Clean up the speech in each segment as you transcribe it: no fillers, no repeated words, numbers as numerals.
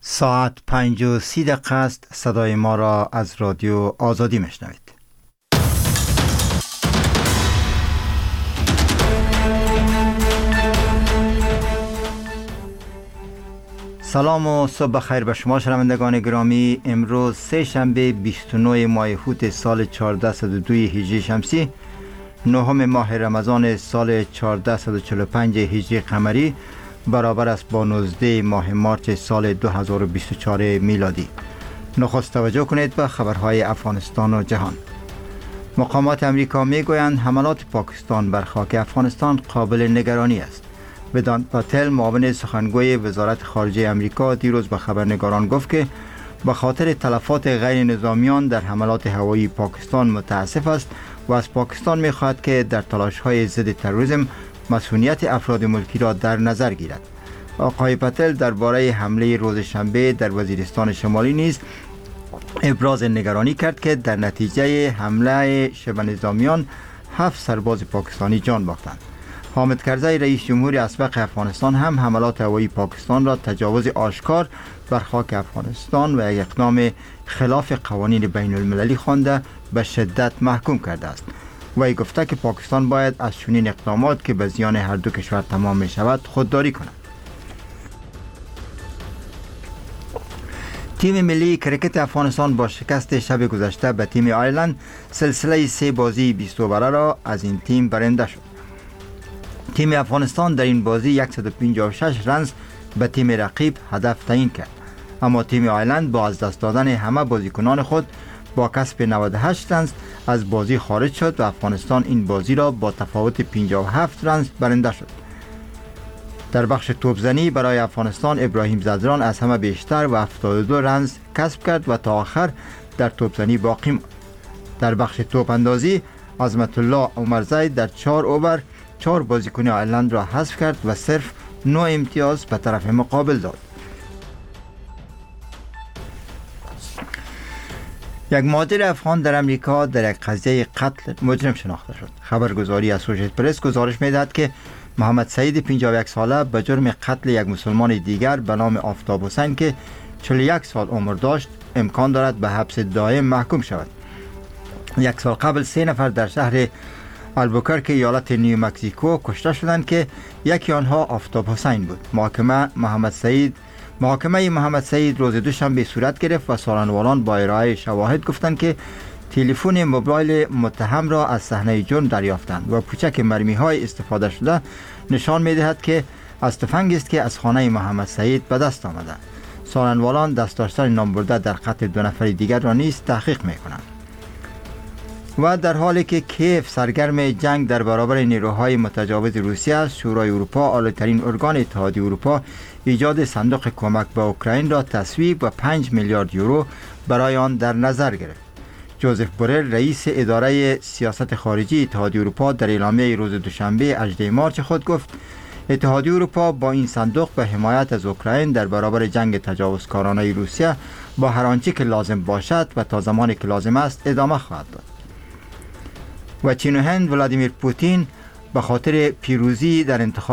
ساعت 5:30 است. صدای ما را از رادیو آزادی میشنوید. سلام و صبح بخیر به شما شنوندگان گرامی. امروز سه شنبه 29 ماه اوت سال 1402 هجری شمسی، نهم ماه رمضان سال 1445 هجری قمری، برابر است با 19 ماه مارس سال 2024 میلادی. نخست توجه کنید به خبرهای افغانستان و جهان. مقامات امریکا میگویند حملات پاکستان بر خاک افغانستان قابل نگرانی است. بدان پاتل، معاون سخنگوی وزارت خارجه امریکا، دیروز به خبرنگاران گفت که به خاطر تلفات غیر نظامیان در حملات هوایی پاکستان متاسف است و از پاکستان می‌خواهد که در تلاش‌های ضد تروریسم مسئولیت افراد ملکی را در نظر گیرد. آقای پاتل درباره حمله روز شنبه در وزیرستان شمالی نیز ابراز نگرانی کرد که در نتیجه حمله شبه نظامیان 7 سرباز پاکستانی جان باختند. حامد کرزی رئیس جمهور اسبق افغانستان هم حملات هوایی پاکستان را تجاوز آشکار بر خاک افغانستان و یک اقدام خلاف قوانین بین المللی خوانده به شدت محکوم کرده است. وی گفته که پاکستان باید از چنین اقدامات که به زیان هر دو کشور تمام می شود خودداری کند. تیم ملی کرکت افغانستان با شکست شب گذشته به تیم آیرلند سلسله 3 بازی 20 اووره را از این تیم برنده شد. تیم افغانستان در این بازی 156 رنز به تیم رقیب هدف تعیین کرد، اما تیم آیرلند با از دست دادن همه بازیکنان خود با کسب 98 رنز از بازی خارج شد و افغانستان این بازی را با تفاوت 57 رنز برنده شد. در بخش توپزنی برای افغانستان ابراهیم زدران از همه بیشتر و 72 رنز کسب کرد و تا آخر در توپزنی باقی ماند. در بخش توپ اندازی عظمت الله عمرزی در 4 اوور 4 بازیکن آیرلند را حذف کرد و صرف 9 امتیاز به طرف مقابل داد. یک مهاجر افغان در امریکا در یک قضیه قتل مجرم شناخته شد. خبرگزاری اسوشییتد پرس گزارش می‌دهد که محمد سعید 51 ساله به جرم قتل یک مسلمان دیگر به نام آفتاب حسین که 41 سال عمر داشت امکان دارد به حبس دائم محکوم شود. 1 سال قبل 3 نفر در شهر البوکرک ایالت نیو مکزیکو کشته شدند که یکی آنها آفتاب حسین بود. محاکمه محمد سعید روز دوشنبه صورت گرفت و سالنوالان با ارائه شواهد گفتند که تلفن موبایل متهم را از صحنه جرم دریافتند و پوچک مرمی‌های استفاده شده نشان می‌دهد که از تفنگی است که از خانه محمد سعید به دست آمده. سالنوالان دست داشتن نامبرده در قتل 2 نفر دیگر را نیز تحقیق می‌کنند. و در حالی که کیف سرگرم جنگ در برابر نیروهای متجاوز روسیه است، شورای اروپا، اعلی‌ترین ارگان اتحادیه اروپا، ایجاد صندوق کمک به اوکراین را تصویب و 5 میلیارد یورو برای آن در نظر گرفت. جوزف بورل رئیس اداره سیاست خارجی اتحادیه اروپا در اعلامیه روز دوشنبه 18 مارس خود گفت اتحادیه اروپا با این صندوق به حمایت از اوکراین در برابر جنگ تجاوزکارانه روسیه با هر آنچه که لازم باشد و تا زمانی که لازم است ادامه خواهد داد. و چین و هند ولادیمیر پوتین به خاطر پیروزی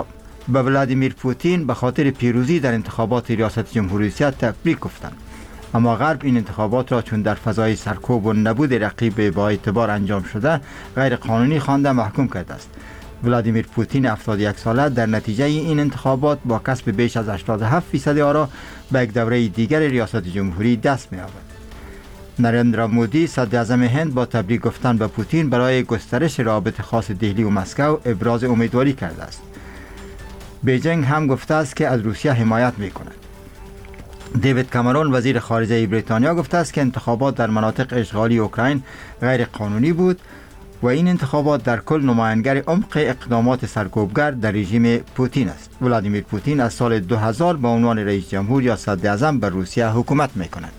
در انتخابات ریاست جمهوری روسیه تبریک گفتند، اما غرب این انتخابات را چون در فضای سرکوب و نبود رقیب با اعتبار انجام شده غیر قانونی خوانده محکوم کرده است. ولادیمیر پوتین 71 ساله در نتیجه این انتخابات با کسب بیش از 87% آرا به یک دوره دیگر ریاست جمهوری دست می‌یابد. نریندرا مودی صدر اعظم هند با تبریک گفتن به پوتین برای گسترش روابط خاص دهلی و مسکو ابراز امیدواری کرده است. بیجینگ هم گفته است که از روسیه حمایت می‌کند. دیوید کامرون وزیر خارجه بریتانیا گفته است که انتخابات در مناطق اشغالی اوکراین غیر قانونی بود و این انتخابات در کل نمایانگر عمق اقدامات سرکوبگر در رژیم پوتین است. ولادیمیر پوتین از سال 2000 به عنوان رئیس جمهور یا صدر اعظم بر روسیه حکومت می‌کند.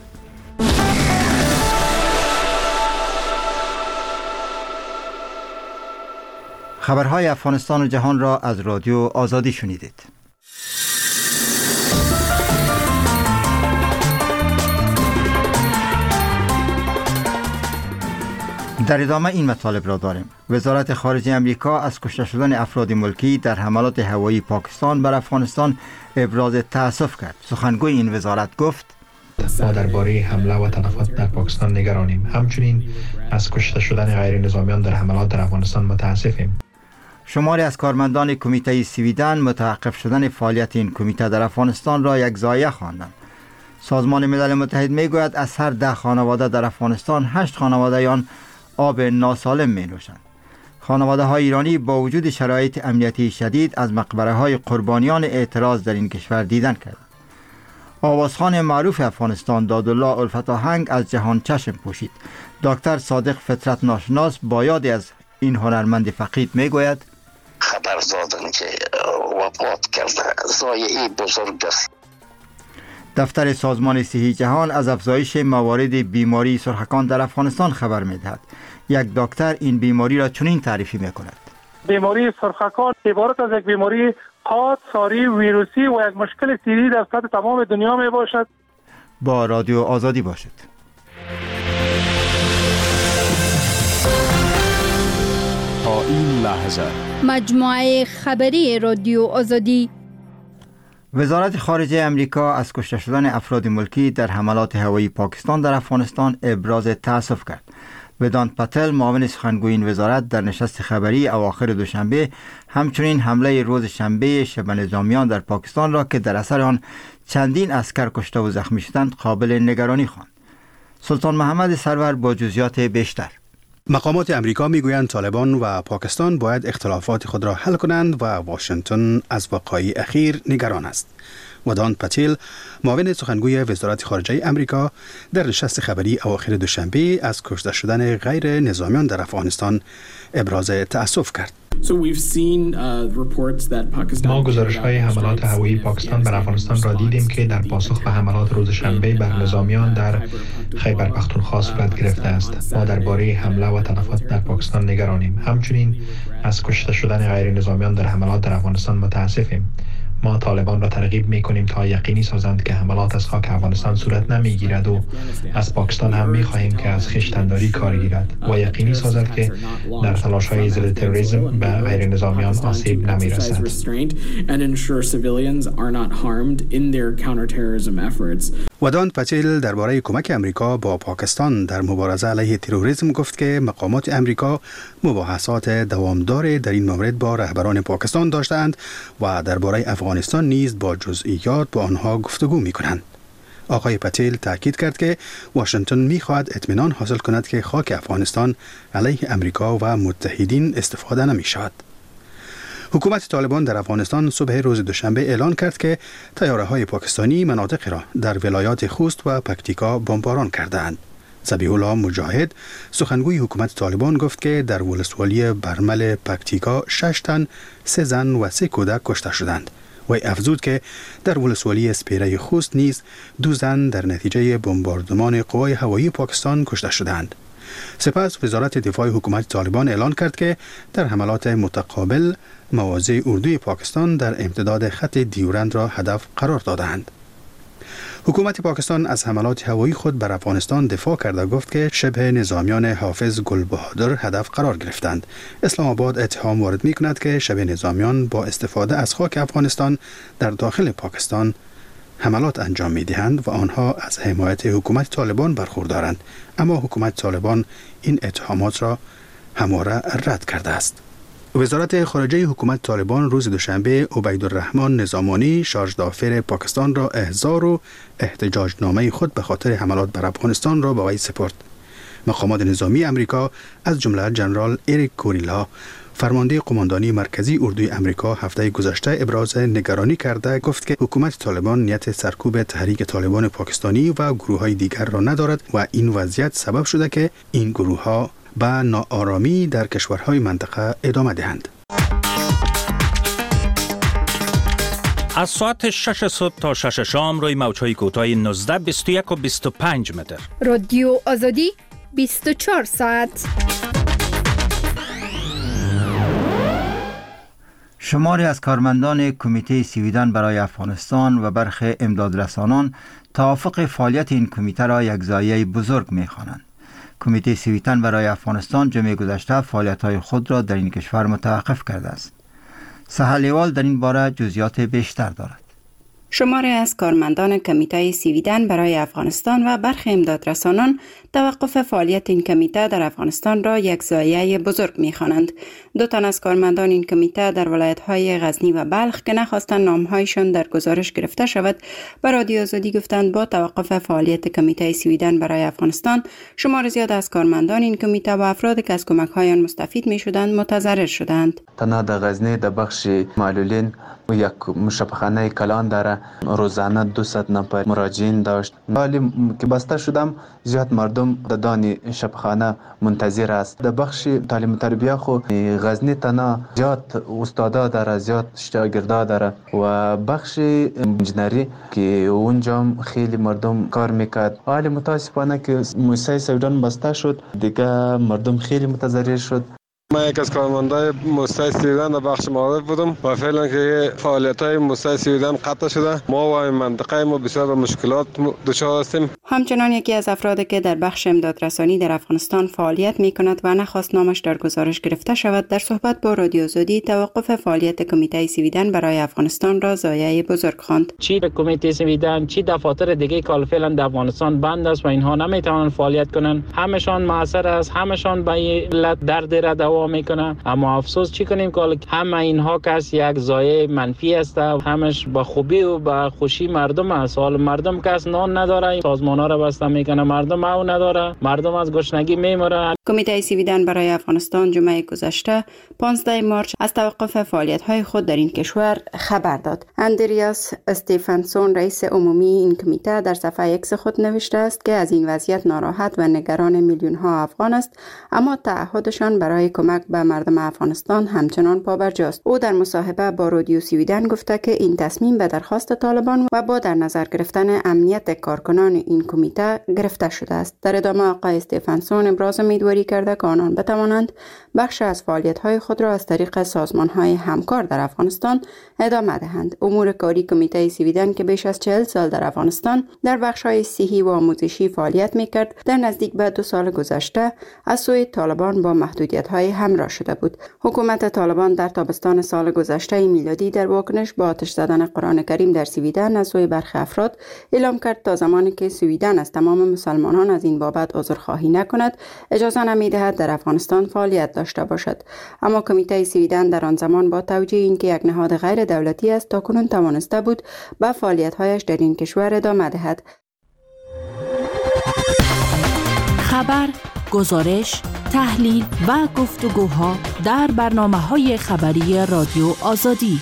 خبرهای افغانستان و جهان را از رادیو آزادی شنیدید. در ادامه این مطالب را داریم. وزارت خارجه امریکا از کشته شدن افراد ملکی در حملات هوایی پاکستان بر افغانستان ابراز تأسف کرد. سخنگوی این وزارت گفت: ما درباره حمله و تلفات در پاکستان نگرانیم. همچنین از کشته شدن غیر نظامیان در حملات در افغانستان متاسفیم. شماری از کارمندان کمیته سویدن متوقف شدن فعالیت این کمیته در افغانستان را یک ضایعه خواندند. سازمان ملل متحد میگوید از هر 10 خانواده در افغانستان 8 خانواده آن آب ناسالم می نوشند. خانواده های ایرانی با وجود شرایط امنیتی شدید از مقبره های قربانیان اعتراض در این کشور دیدن کردند. آوازخوان معروف افغانستان دادالله الفت آهنگ از جهان چشم پوشید. دکتر صادق فطرت ناشناس با یاد از این هنرمند فقید میگوید: خبر دادن که وفات کرده ضایعه بزرگ است. دفتر سازمان صحی جهان از افزایش موارد بیماری سرخکان در افغانستان خبر می‌دهد. یک دکتر این بیماری را چنین تعریف می‌کند: بیماری سرخکان عبارت از یک بیماری حاد، ساری، ویروسی و یک مشکل سیری در سطح تمام دنیا میباشد. با رادیو آزادی باشد. تا این لحظه مجموعه خبری رادیو آزادی. وزارت خارجه امریکا از کشته شدن افراد ملکی در حملات هوایی پاکستان در افغانستان ابراز تأسف کرد. ودانت پتل، معاون سخنگوی این وزارت، در نشست خبری اواخر دوشنبه همچنین حمله روز شنبه شب نظامیان در پاکستان را که در اثر آن چندین عسکر کشته و زخمی شدند قابل نگرانی خواند. سلطان محمد سرور با جزئیات بیشتر. مقامات امریکا میگویند طالبان و پاکستان باید اختلافات خود را حل کنند و واشنگتن از وقایع اخیر نگران است. ودانت پتیل، معاون سخنگوی وزارت خارجه امریکا، در نشست خبری اواخر دوشنبه از کشته شدن غیر نظامیان در افغانستان ابراز تأسف کرد. ما گزارش‌های حملات هوایی پاکستان بر افغانستان را دیدیم که در پاسخ به حملات روز شنبه بر نظامیان در خیبر پختونخوا صورت گرفته است. ما درباره حمله و تلفات در پاکستان نگرانیم. همچنین از کشته شدن غیر نظامیان در حملات در افغانستان متاسفیم. ما طالبان را ترغیب می‌کنیم تا یقینی سازند که حملات از خاک افغانستان صورت نمی‌گیرد و از پاکستان هم می‌خواهیم که از خویشتن‌داری کار گیرد و یقینی سازد که در تلاش‌های ضد تروریسم به غیر نظامیان آسیب نمی‌رسد. ودانت پتیل درباره کمک امریکا با پاکستان در مبارزه علیه تروریسم گفت که مقامات امریکا مباحثات دوامدار در این مورد با رهبران پاکستان داشتند و درباره افغانستان نیز با جزئیات با آنها گفتگو می‌کنند. آقای پتیل تاکید کرد که واشنگتن می‌خواهد اطمینان حاصل کند که خاک افغانستان علیه امریکا و متحدین استفاده نمی‌شود. حکومت طالبان در افغانستان صبح روز دوشنبه اعلان کرد که طیاره‌های پاکستانی مناطق را در ولایات خوست و پکتیکا بمباران کردند. ذبیح الله مجاهد، سخنگوی حکومت طالبان، گفت که در ولسوالی برمل پکتیکا 6 تن، 3 زن و 3 کودک کشته شدند. و افزود که در ولسوالی اسپیره خوست نیز 2 زن در نتیجه بمباردمان قوای هوایی پاکستان کشته شدند. سپس وزارت دفاع حکومت طالبان اعلان کرد که در حملات متقابل مواضع اردوی پاکستان در امتداد خط دیورند را هدف قرار دادند. حکومت پاکستان از حملات هوایی خود بر افغانستان دفاع کرده گفت که شبه نظامیان حافظ گلبهادر هدف قرار گرفتند. اسلام آباد اتهام وارد می کند که شبه نظامیان با استفاده از خاک افغانستان در داخل پاکستان حملات انجام می دهند و آنها از حمایت حکومت طالبان برخوردارند، اما حکومت طالبان این اتهامات را همواره رد کرده است. وزارت خارجه حکومت طالبان روز دوشنبه عبیدالرحمن نظامانی، شارژ دافر پاکستان، را احضار و احتجاجنامه خود به خاطر حملات بر افغانستان را به وی سپرد. مقامات نظامی امریکا از جمله جنرال اریک کوریلا، فرمانده قماندانی مرکزی اردوی امریکا، هفته گذشته ابراز نگرانی کرده گفت که حکومت طالبان نیت سرکوب تحریک طالبان پاکستانی و گروه‌های دیگر را ندارد و این وضعیت سبب شده که این گروه‌ها به ناآرامی در کشورهای منطقه ادامه دهند. از ساعت 6 صبح تا 6 شام روی موج‌های کوتاه 19، 21 و 25 متر. رادیو آزادی 24 ساعت. شماری از کارمندان کمیته سویدن برای افغانستان و برخی امدادرسانان توافق فعالیت این کمیته را یک ضایعه بزرگ می‌خوانند. کمیته سیویتن برای افغانستان جمعه گذشته فعالیت‌های خود را در این کشور متوقف کرده است. سهلیوال در این باره جزئیات بیشتر دارد. شماری از کارمندان کمیته سیویدن برای افغانستان و برخی امدادرسانان توقف فعالیت این کمیته در افغانستان را یک ضایعه بزرگ می‌خوانند. 2 تن از کارمندان این کمیته در ولایت‌های غزنی و بلخ که نخواستند نام‌هایشان در گزارش گرفته شود، به رادیو آزادی گفتند با توقف فعالیت کمیته سیویدن برای افغانستان، شمار زیاد از کارمندان این کمیته و افرادی که از کمک‌های مستفید می‌شدند متضرر شدند. تنها در غزنی در بخش معلولین یک مشابهخانه کلان داره، روزانه 200 نفر مراجعین داشت. ولی که بسته شدم زیاد مردم در دانی شبخانه منتظر است. در بخش تعلیم و تربیت خو غزنی تنها زیاد استادا داره، زیاد شاگردا داره و بخش انجینری که اونجا خیلی مردم کار میکرد. ولی متاسفانه که مؤسسه سیویدن بسته شد، دیگه مردم خیلی متضرر شد. من یک از کارمندای مؤسسه سیویدن در بخش معارف بودم و فعلا که فعالیت‌های مؤسسه سیویدن قطع شده، ما و این منطقه ما بسیار به مشکلات دچار هستیم. همچنان یکی از افرادی که در بخش امدادرسانی در افغانستان فعالیت می‌کند و نخواست نامش در گزارش گرفته شود، در صحبت با رادیو آزادی توقف فعالیت کمیته سیویدن برای افغانستان را ضایعه بزرگ خواند. چی کمیته سیویدن چی دفاتر دیگه که فعلا در افغانستان بند است و اینها نمیتوانند فعالیت کنند، همشان موثر است، همشان به علت درد را دوا میکنه. اما افسوس چی کنیم که همه اینها کس یک ضایعه منفی است، همش با خوبی و با خوشی مردم است. حال مردم کس نان نداره، سازمان‌ها را بسته میکنه، مردم او نداره، مردم از گشنگی میمیره. کمیته سیویدن برای افغانستان جمعه گذشته 15 مارچ از توقف فعالیت‌های خود در این کشور خبر داد. اندریاس استیفنسون رئیس عمومی این کمیته در صفحه ایکس خود نوشته است که از این وضعیت ناراحت و نگران میلیون‌ها افغان است، اما تعهدشان برای کمک به مردم افغانستان همچنان پابرجاست. او در مصاحبه با رادیو سیویدن گفته که این تصمیم به درخواست طالبان و با در نظر گرفتن امنیت کارکنان این کمیته گرفته شده است. در ادامه آقای استیفنسون ابراز امیدواری کرده که آنان بتوانند بخش از فعالیت‌های خود را از طریق سازمان‌های همکار در افغانستان ادامه دهند. امور کاری کمیته سیویدن که بیش از 40 سال در افغانستان در بخش‌های صحی و آموزشی فعالیت می‌کرد، در نزدیک به 2 سال گذشته از سوی طالبان با محدودیت‌های همراه شده بود. حکومت طالبان در تابستان سال گذشته میلادی در واکنش با آتش زدن قرآن کریم در سویدن از سوی برخی افراد اعلام کرد تا زمانی که سویدن از تمام مسلمانان از این بابت عذرخواهی نکند، اجازه نمی‌دهد در افغانستان فعالیت داشته باشد. اما کمیته سویدن در آن زمان با توجیه اینکه یک نهاد غیر دولتی است تاکنون توانسته بود به فعالیت‌هایش در این کشور ادامه دهد. خبر، گزارش، تحلیل و گفتگوها در برنامه‌های خبری رادیو آزادی.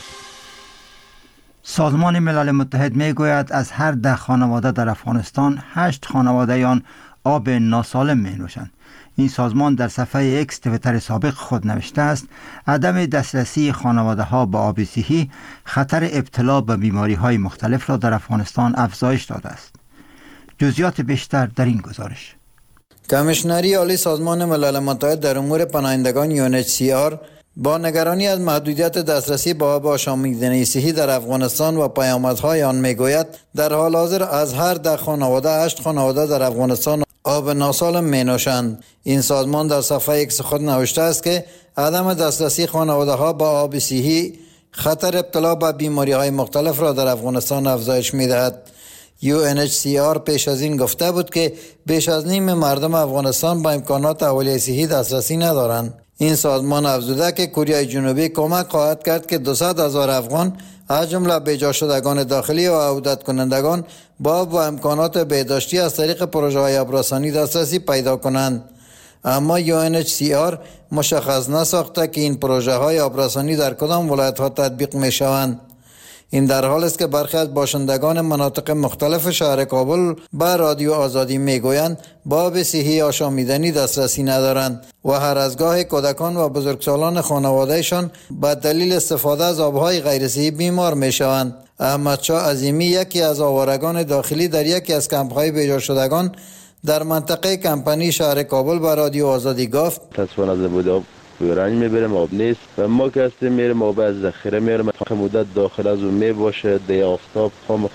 سازمان ملل متحد میگوید از هر 10 خانواده در افغانستان 8 خانواده آن آب ناسالم می نوشند. این سازمان در صفحه ایکس توییتر سابق خود نوشته است عدم دسترسی خانواده ها به آب صحی خطر ابتلا به بیماری های مختلف را در افغانستان افزایش داده است. جزئیات بیشتر در این گزارش. کمیشنری عالی سازمان ملل متحد در امور پناهندگان UNHCR با نگرانی از محدودیت دسترسی به آب آشامیدنی صحی در افغانستان و پیامدهای آن میگوید در حال حاضر از هر 10 خانواده 8 خانواده در افغانستان آب ناسالم می نوشند. این سازمان در صفحه ایکس خود نوشته است که عدم دسترسی خانواده ها به آب صحی خطر ابتلا به بیماری های مختلف را در افغانستان افزایش می دهد. UNHCR پیش از این گفته بود که بیش از نیم مردم افغانستان با امکانات اولیه صحی دسترسی ندارند. این سازمان افزوده که کره جنوبی کمک خواهد کرد که 200,000 افغان از جمله بیجا شدگان داخلی و عودت کنندگان با امکانات بهداشتی از طریق پروژه‌های آبرسانی دسترسی پیدا کنند. اما UNHCR مشخص نساخته که این پروژه‌های آبرسانی در کدام ولایت‌ها تطبیق می‌شوند. این در حال است که برخی از باشندگان مناطق مختلف شهر کابل به رادیو آزادی میگویند با آب صحی آشامیدنی دسترسی ندارند و هر از گاه کودکان و بزرگسالان خانوادهشان به دلیل استفاده از آبهای غیر صحی بیمار میشوند. احمد شاه عظیمی یکی از آوارگان داخلی در یکی از کمپ‌های بیجا شدگان در منطقه کمپانی شهر کابل به رادیو آزادی گفت رنگ میبریم آب نیست و ما که هستیم میریم آب از ذخیره میریم تا مدت داخل از اون میباشه دی آفتاب خامخا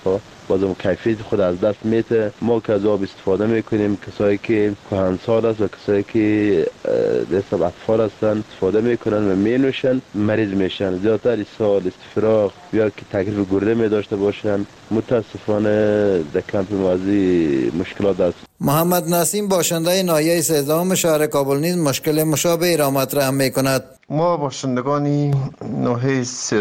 بازم کیفیت خود از دست میده. ما که از آب استفاده میکنیم، کسایی که کهنسال است و کسایی که حساب اطفال هستن استفاده میکنن و مینوشن مریض میشن. زیادتر سال استفراغ یا که تکلیف گرده می داشته باشن. متاسفانه در کمپ مازی مشکلات است. محمد نسیم باشنده ناحیه 13 شهر کابل نیز مشکل مشابهی را مطرح میکند. ما باشندگانی ناحیه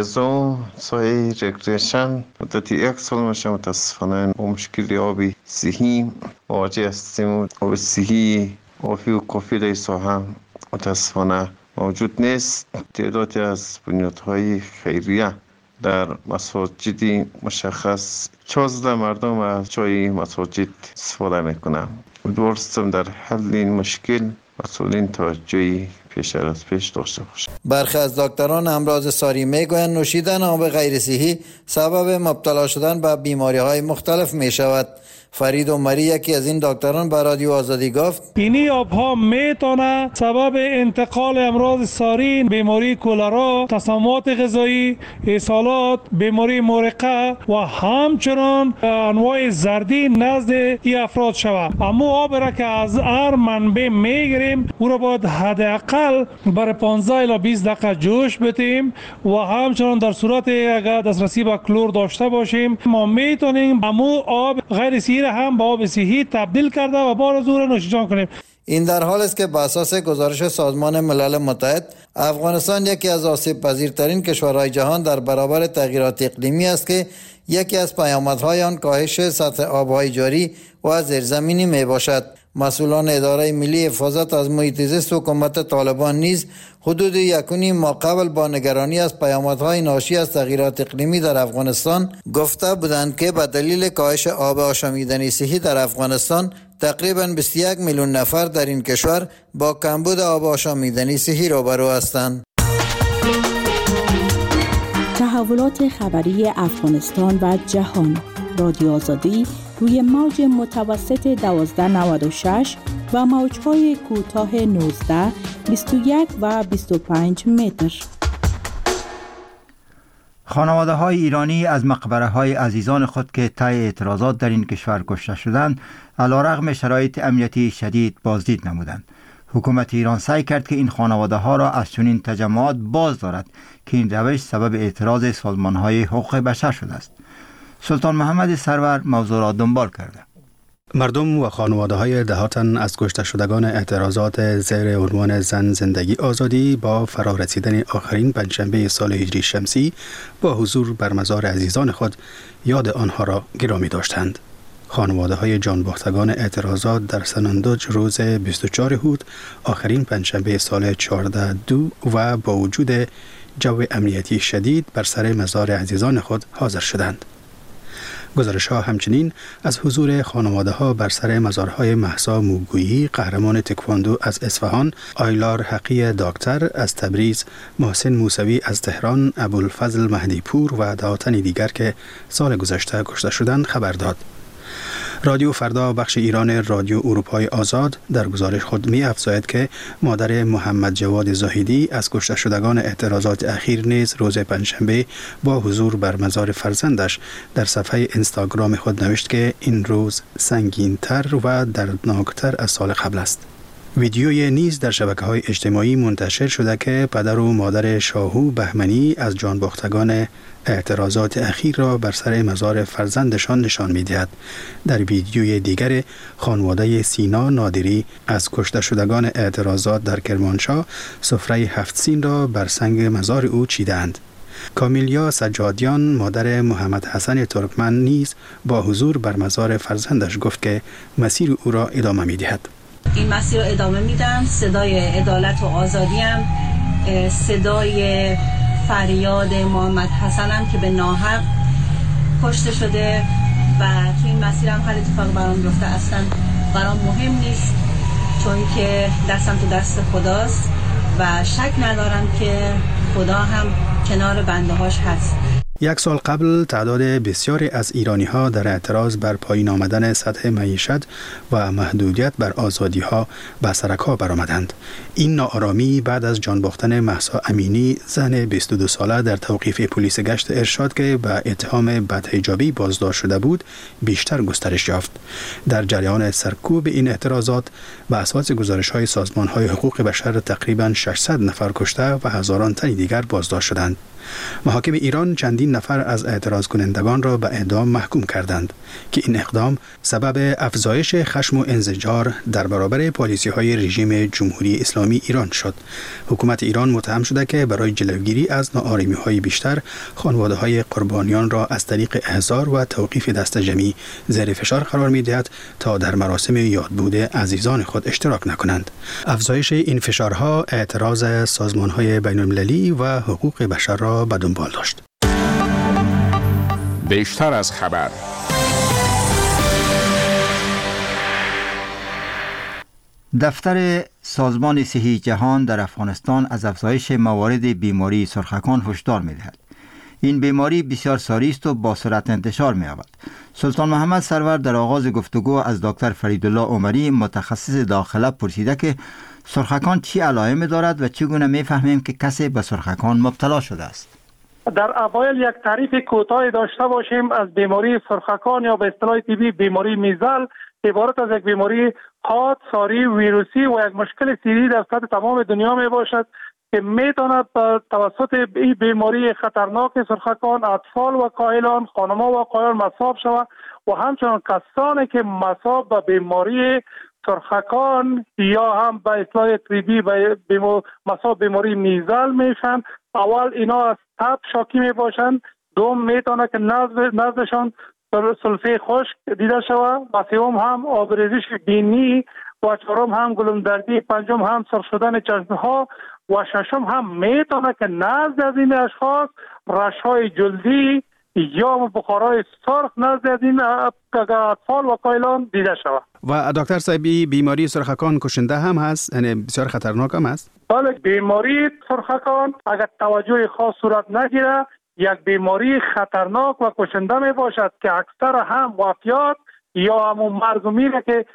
13 سایه رکریشن مدتی 1 سال میشه متاسفانه با مشکل آبی صحی مواجه هستیم. آب صحی آفی و کافی در ساحه متاسفانه موجود نیست. تعدادی از بنیادهای خیریه در مساجد مشخص 14 مردم از جای مساجد استفاده میکنن. امیدوارم در حل این مشکل مسئولین توجهی پیش از پیش داشته باشند. برخی از دکتران امراض ساری میگویند نوشیدن آب غیر صحی سبب مبتلا شدن به بیماری‌های مختلف میشود. فرید عمری یکی از این دکتران به رادیو آزادی گفت اینی آبها میتونه سبب انتقال امراض ساری، بیماری کولرا، تسممات غذایی، اسهالات، بیماری مرقه و همچنان انواع زردی نزد این افراد شود. اما آب را که از هر منبع میگیریم او را باید حداقل برای 15 الی 20 دقیقه جوش بدیم و همچنان در صورت اگر دسترسی به کلور داشته باشیم ما میتونیم امو آب غیر صحی هم با آب صحی تبدیل کرده و بار از او را نوشیدن کنیم. این در حال است که بر اساس گزارش سازمان ملل متحد افغانستان یکی از آسیب پذیرترین کشورهای جهان در برابر تغییرات اقلیمی است که یکی از پیامدهای آن کاهش سطح آبهای جاری و زیرزمینی می باشد. مسئولان اداره ملی حفاظت از محیط زیست حکومت طالبان نیز حدود 1.5 ماه قبل با نگرانی از پیامدهای ناشی از تغییرات اقلیمی در افغانستان گفته بودند که به دلیل کاهش آب آشامیدنی صحی در افغانستان تقریباً 21 میلیون نفر در این کشور با کمبود آب آشامیدنی صحی روبرو هستند. تحولات خبری افغانستان و جهان. رادیو آزادی روی موج متوسط 1296 و موج‌های کوتاه 19، 21 و 25 متر. خانواده های ایرانی از مقبره های عزیزان خود که طی اعتراضات در این کشور کشته شدند علیرغم شرایط امنیتی شدید بازدید نمودند. حکومت ایران سعی کرد که این خانواده ها را از چنین تجمعات باز دارد که این روش سبب اعتراض سازمان های حقوق بشر شده است. سلطان محمد سرور موضوع را دنبال کرده. مردم و خانواده های دهاتن از کشته شدگان اعتراضات زیر عنوان زن زندگی آزادی با فرارسیدن آخرین پنجشنبه سال هجری شمسی با حضور بر مزار عزیزان خود یاد آنها را گرامی داشتند. خانواده های جانباختگان اعتراضات در سنندج روز 24 هود آخرین پنجشنبه سال 14/2 و با وجود جو امنیتی شدید بر سر مزار عزیزان خود حاضر شدند. گزارش ها همچنین از حضور خانواده ها بر سر مزارهای مهسا موگویی قهرمان تکواندو از اصفهان، آیلار حقی دکتر از تبریز، محسن موسوی از تهران، ابوالفضل مهدی پور و دهاتن دیگر که سال گذشته کشته شدند خبر داد. رادیو فردا بخش ایران رادیو اروپای آزاد در گزارش خود می افزاید که مادر محمد جواد زاهدی از کشته شدگان اعتراضات اخیر نیز روز پنجشنبه با حضور بر مزار فرزندش در صفحه اینستاگرام خود نوشت که این روز سنگین‌تر و دردناکتر از سال قبل است. ویدیوی نیز در شبکه‌های اجتماعی منتشر شده که پدر و مادر شاهو بهمنی از جانباختگان اعتراضات اخیر را بر سر مزار فرزندشان نشان می‌دهد. در ویدیوی دیگر خانواده سینا نادری از کشته شدگان اعتراضات در کرمانشاه سفره 7 سین را بر سنگ مزار او چیدند. کامیلیا سجادیان مادر محمد حسن ترکمن نیز با حضور بر مزار فرزندش گفت که مسیر او را ادامه می‌دهد. این مسیر رو ادامه میدم. صدای عدالت و آزادی هم، صدای فریاد محمد حسن هم که به ناحق کشته شده و تو این مسیر هم هر اتفاق برام بیفته اصلا برام مهم نیست، چون که دستم تو دست خداست و شک ندارم که خدا هم کنار بنده هاش هست. یک سال قبل تعداد بسیاری از ایرانی‌ها در اعتراض بر پایین آمدن سطح معیشت و محدودیت بر آزادی‌ها به سرک‌ها برآمدند. این ناآرامی بعد از جان باختن مهسا امینی، زن 22 ساله در توقیف پلیس گشت ارشاد که به اتهام بدحجابی بازداشت شده بود، بیشتر گسترش یافت. در جریان سرکوب این اعتراضات به اساس گزارش‌های سازمان‌های حقوق بشر تقریباً 600 نفر کشته و هزاران تن دیگر بازداشت شدند. محاکم ایران چندین نفر از اعتراض کنندگان را به اعدام محکوم کردند که این اقدام سبب افزایش خشم و انزجار در برابر پالیسی‌های رژیم جمهوری اسلامی ایران شد. حکومت ایران متهم شده که برای جلوگیری از ناآرامی‌های بیشتر، خانواده‌های قربانیان را از طریق احضار و توقیف دست جمعی زیر فشار قرار می‌دهد تا در مراسم یادبود عزیزان خود اشتراک نکنند. افزایش این فشارها اعتراض سازمان‌های بین‌المللی و حقوق بشر را به دنبال داشت. بیشتر از خبر. دفتر سازمان صحی جهان در افغانستان از افزایش موارد بیماری سرخکان هشدار می‌دهد. این بیماری بسیار ساری است و با سرعت انتشار می‌یابد. سلطان محمد سرور در آغاز گفتگو از دکتر فریدالله عمری متخصص داخله پرسیده که سرخکان چی علائم دارد و چگونه می‌فهمیم که کسی به سرخکان مبتلا شده است. در اوایل یک تعریف کوتاه داشته باشیم از بیماری سرخکان یا به اصطلاح طبی بیماری میزل. عبارت از یک بیماری حاد، ساری، ویروسی و یک مشکل سیری در سطح تمام دنیا می باشد که می تواند توسط این بیماری خطرناک سرخکان اطفال و کاهلان، خانم‌ها و آقایان مصاب شود و همچنان کسانی که مصاب به بیماری سرخکان یا هم به اصطلاح طبی مصاب بیماری میزل میشن. اول اینا از تب شاکی می باشند، دوم میتونه که نزدشان سلفه خشک دیده شود و سوم هم آبریزش بینی و چهارم هم گلمدردی، پنجم هم سرخ شدن چشمها و ششم هم میتونه که نزد از این اشخاص رشهای جلدی یا بخارای سرخ نزد از این اطفال و کاهلان دیده شود. و دکتر صاحبی بیماری سرخکان کشنده هم هست، یعنی بسیار خطرناک هم هست؟ بله، بیماری سرخکان اگر توجه خاص صورت نگیره یک بیماری خطرناک و کشنده می باشد که اکثر هم وفیات یا همون مرگ و میره که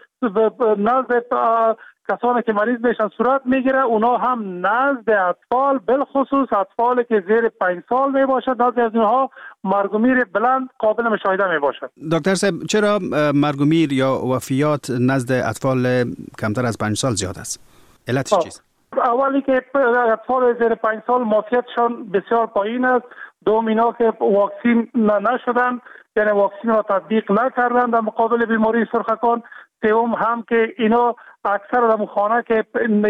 نزد کسانی که مریض میشن صورت میگیره. اونا هم نزد اطفال، بالخصوص اطفالی که زیر 5 سال می باشد، نزد از اونها مرگ و میر بلند قابل مشاهده می باشد. دکتر صاحب، چرا مرگ و میر یا وفیات نزد اطفال کمتر از 5 سال زیاد است؟ علتش چیست؟ اولی که اطفال زیر 5 سال معافیتشان بسیار پایین است. دوم اینا که واکسین نشدن، یعنی واکسین را تطبیق نکردن در مقابل بیماری سرخکان. سوم هم که اینا اکثر در خانه که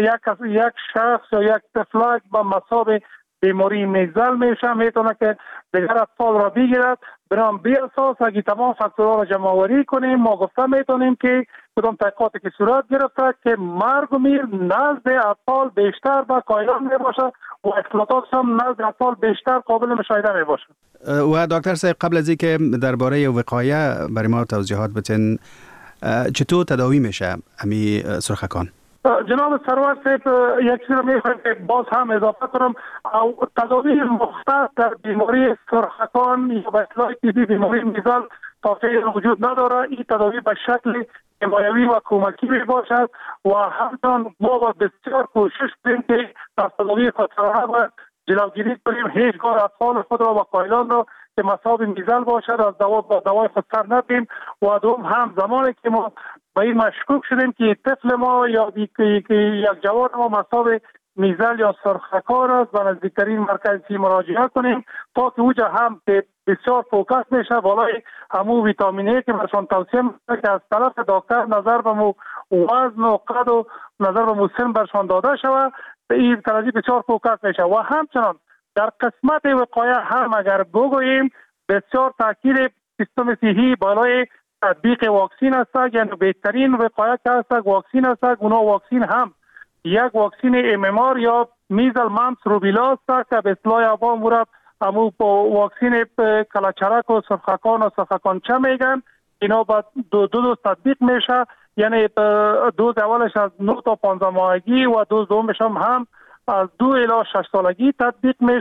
یک شخص یا یک طفل با مصاب بیماری میزل میشه میتونه که دیگر اطفال را بگیرد. برام بی اساس اگه تمام فاکتورها را جمع آوری کنیم ما گفته میتونیم که کدام تحقیقاتی که صورت گرفته که مرگ و میر نزد اطفال بیشتر با کاهلان می باشه و اختلاطات هم نزد اطفال بیشتر قابل مشاهده می باشه. و دکتر صاحب، قبل از اینکه درباره وقایه برای ما توضیحات بدین، چطور تداوی میشه امی سرخکان؟ جناب سرور صاحب، یک چیز رو میخوایم که باز هم اضافه کنم. تداوی مختص در بیماری سرخکان یا به اصطلاح طبی بیماری میزل تا فعلا وجود نداره. این تداوی به شکل حمایوی و کمکی می باشد و همچنان ما با بسیار کوشش کنیم که در تداوی خطرناک و جلوگیری کنیم. هیچگاه اطفال خود را و کاهلان را که مصاب میزل باشد از دوای خود سر ندیم. و دوم هم زمانی که ما به این مشکوک شدیم که طفل ما یا یک جوان ما مصاب میزل یا سرخکان است و نزدیکترین مرکزی مراجعه کنیم تا که اوجا هم که بسیار فوکس میشه بالای همون ویتامینی که برشان توصیه میشه که از طرف دکتر نظر به مو وزن و قد و نظر به مو سن برشان داده شود. این ترازی بسیار فوکس میشه. و همچنان در قسمت وقایه هم اگر بگوییم بسیار تاکید سیستم صحی بالای تطبیق واکسین است. یعنی بهترین وقایه که است واکسین است. اونا واکسین هم یک واکسین MMR یا میزل ممپس روبیلا است که به اصطلاح عوام مورد همو واکسین کلچرک و سرخکان و سرخکانچه میگن. اینا با دو تطبیق میشه، یعنی دوز اولش از 9 تا 15 ماهگی و دوز دومش هم از 2 الی 6 سالگی تطبیق میشه.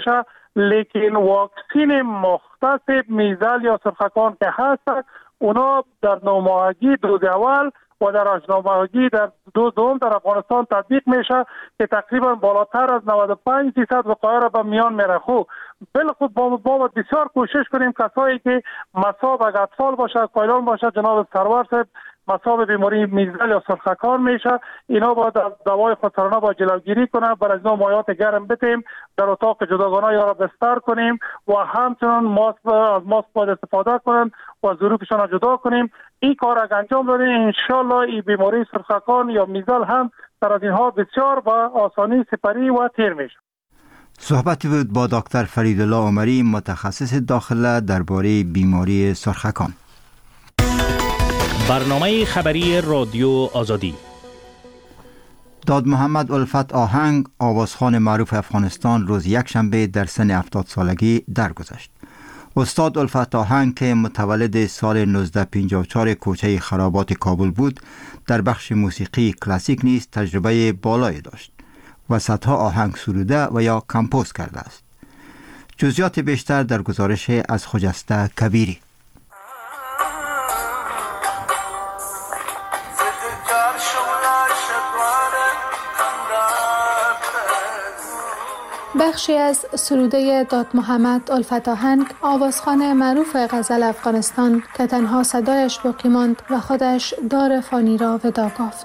لیکن واکسین مختص میزل یا سرخکان که هست اونا در 9 ماهگی دوز اول و در 8 ماهگی در دوز دوم در افغانستان تطبیق میشه که تقریبا بالاتر از 95% وقایع را به میان میره. بالخود با بسیار کوشش کنیم کسایی که مصاب اگر اطفال باشه، کایلان باشه، جناب سرور صاحب مصاب بیماری میزل یا سرخکان میشه، اینا باید دوای خودسرانه با جلوگیری کنن، بر از اینا مایعات گرم بتیم، در اتاق جداگانه یا را بستر کنیم و همچنان از ماسک باید استفاده کنن و ظروفشان را جدا کنیم. این کار اگر انجام دادیم انشالله این بیماری سرخکان یا میزل هم در از اینها بسیار با آسانی سپری و تیر میشه. صحبتی بود با دکتر فریدالله عمری، متخصص داخله درباره بیماری سرخکان. برنامه خبری رادیو آزادی. داد محمد الفت آهنگ، آوازخوان معروف افغانستان، روز یکشنبه در سن 70 سالگی درگذشت. استاد الفت آهنگ که متولد سال 1954 کوچه خرابات کابل بود، در بخش موسیقی کلاسیک نیز تجربه بالایی داشت و صدها آهنگ سروده و یا کمپوز کرده است. جزئیات بیشتر در گزارش از خجسته کبیری. بخشی از سروده داد محمد الفت آهنگ، آوازخوان معروف غزل افغانستان که تنها صدایش باقی ماند و خودش دار فانی را وداع گفت.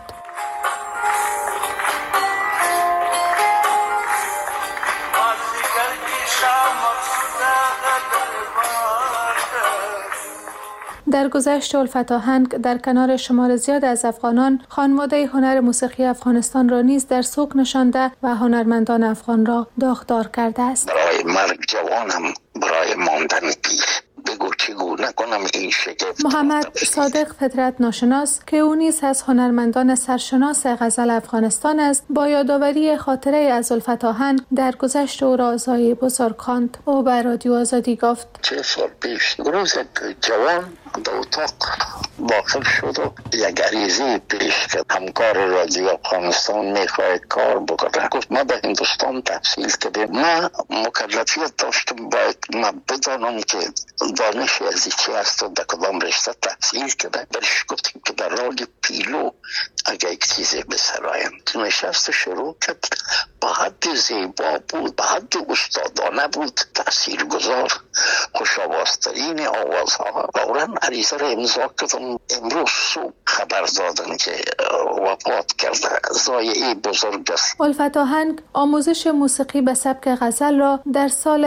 در گذشت الفت آهنگ در کنار شمار زیاد از افغانان خانواده هنر موسیقی افغانستان را نیز در سوق نشانده و هنرمندان افغان را داغدار کرده است. برای مرگ جوانم، برای ماندن پیر، بگو چگونه کنم این شگفت. محمد صادق فطرت ناشناس که او نیز از هنرمندان سرشناس غزل افغانستان است، با یادآوری خاطره از الفت آهنگ در گذشت او را زایی بزرگ خواند. او به رادیو آزادی گفت: 4 سال پیش روز جوان در اتاق داخل شد و یک عریضه پیش کرد. همکار رادیو افغانستان میخواد کار بکنه. گفت ما به هندوستان تحصیل کردیم، ما مکلفیت داشتم باید ما بدانم که دانش از چی است و در کدام رشته تحصیل کرده. برش گفتیم که در راه پیلو اگر یک چیزی بسرایم. نشست شروع کرد، با حد زیبا بود، با حد استادانه بود، تأثیر گذار، خوش آوازترین آوازها. فوراً عریضه را امضا کردم. امروز صبح خبر دادن که وفات کرده. ضایعه بزرگ است. الفت آهنگ آموزش موسیقی به سبک غزل را در سال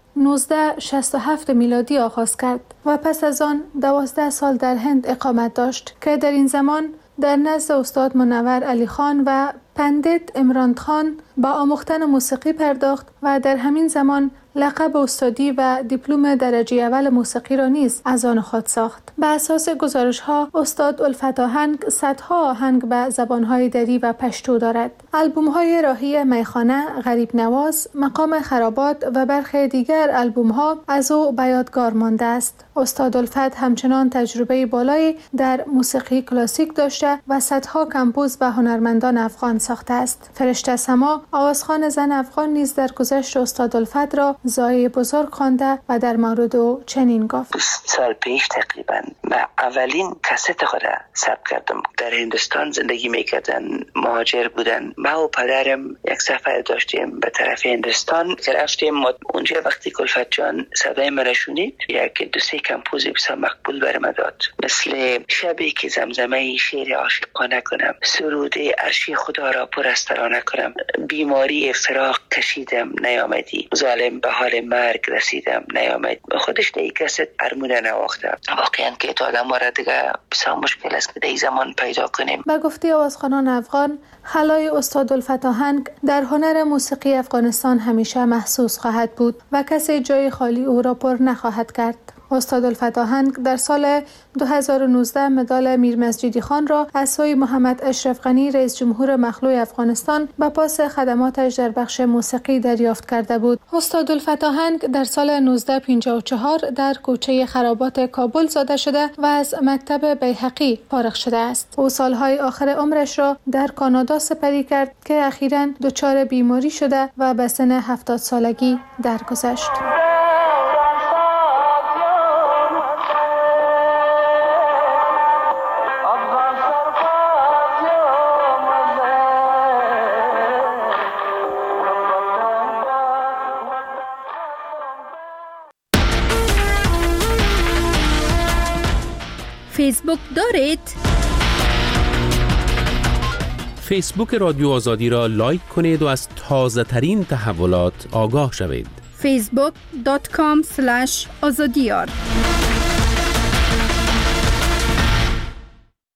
1967 میلادی آغاز کرد و پس از آن 12 سال در هند اقامت داشت که در این زمان در نزد استاد منور علی خان و پندیت عمران خان با آموختن موسیقی پرداخت و در همین زمان لقب استادی و دیپلم درجه اول موسیقی را نیز از آن خود ساخت. به اساس گزارش‌ها استاد الفت آهنگ صدها آهنگ به زبان‌های دری و پشتو دارد. آلبوم‌های راهی میخانه، غریب نواز، مقام خرابات و برخی دیگر آلبوم‌ها از او به یادگار مانده است. استاد الفت همچنان تجربه بالایی در موسیقی کلاسیک داشته و صدها کمپوز به هنرمندان افغان ساخته است. فرشته سما، آوازخوان زن افغان، نیز در گذشت استاد الفت را زایی بزرگ خوانده و در مورد او چنین گفت: 20 سال پیش تقریبا من اولین کست خود ثبت کردم. در هندوستان زندگی میکردن، مهاجر بودن. ما و پدرم یک سفر داشتیم به طرف هندوستان که رفتیم. اونجا وقتی الفت جان صدای من شنید، یک 2-3 کمپوز بسیار مقبول برام داد، مثل شبی که زمزمه شعر عاشقانه کنم، سرود عرشی خدا را پرسترانه کنم، بیماری فراق کشیدم نیامدی، ظالم به حال مرگ رسیدم نیامد. خودش در یک کست ارمونه نواخته. واقعا که تا آدم را دیگه بسیار مشکل است که در این زمان پیدا کنیم. به گفته آوازخوانان افغان، خلای استاد الفت آهنگ در هنر موسیقی افغانستان همیشه محسوس خواهد بود و کسی جای خالی او را پر نخواهد کرد. استاد الفتاحنگ در سال 2019 مدال میر مسجدی خان را از سوی محمد اشرف غنی رئیس جمهور مخلوع افغانستان به پاس خدماتش در بخش موسیقی دریافت کرده بود. استاد الفتاحنگ در سال 1954 در کوچه خرابات کابل زاده شده و از مکتب بیهقی فارغ شده است. او سالهای آخر عمرش را در کانادا سپری کرد که اخیراً دچار بیماری شده و به سن 70 سالگی درگذشت. فیسبوک دارید؟ فیسبوک رادیو آزادی را لایک کنید و از تازه ترین تحولات آگاه شوید. facebook.com/azadiyar